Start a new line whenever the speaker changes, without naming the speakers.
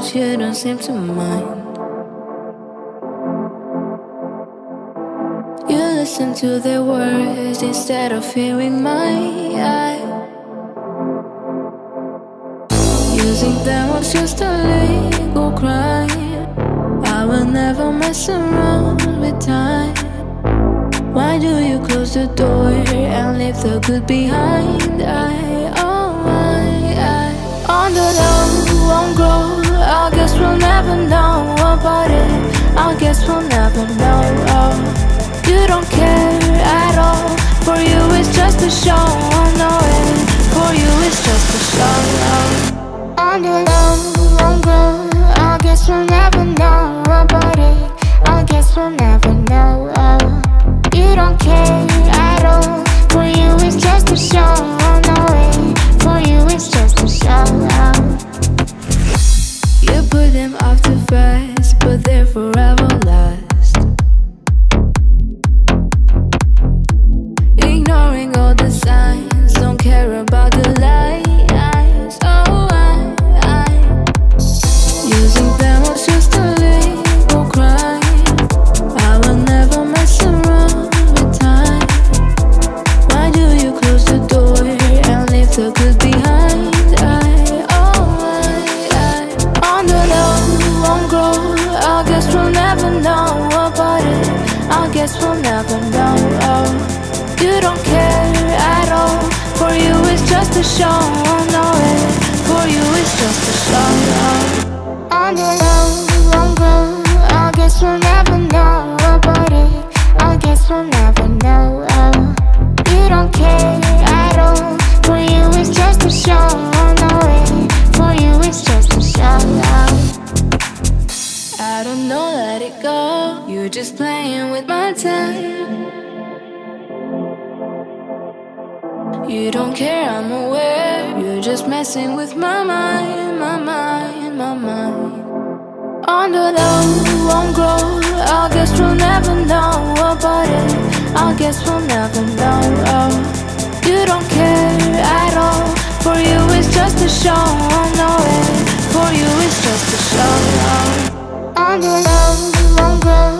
but you don't seem to mind. You listen to their words instead of hearing mine. Using them was just a legal crime. I will never mess around with time. Why do you close the door and leave the good behind? On the low, won't grow. I guess we'll never know about it. I guess we'll never know. You don't care at all. For you it's just a show. I know it. For you it's just a show. On the low, won't grow. I guess we'll never know about it. I guess we'll never know. You don't care at all. For you it's just a show. I know it. For you it's just a show. You put them off too fast, but they're forever last. Ignoring all the signs, don't care about the lies. Oh, using them was just a legal crime. I will never mess around with time. Why do you close the door and leave the good behind? On the low, won't grow. I guess we'll never know about it. I guess we'll never know. You don't care at all. For you it's just a show. I know it. For you it's just a show. On the low, won't grow. I guess we'll never know about it. I guess we'll never know. You don't care at all. For you it's just a show. I know it. For you it's just a show. I don't know, let it go. You're just playing with my time. You don't care, I'm aware. You're just messing with my mind, my mind, my mind. On the low, won't grow. I guess we'll never know about it. I guess we'll never know. You don't care at all. For you it's just a show. I know it. For you it's just a show. On the low, won't grow.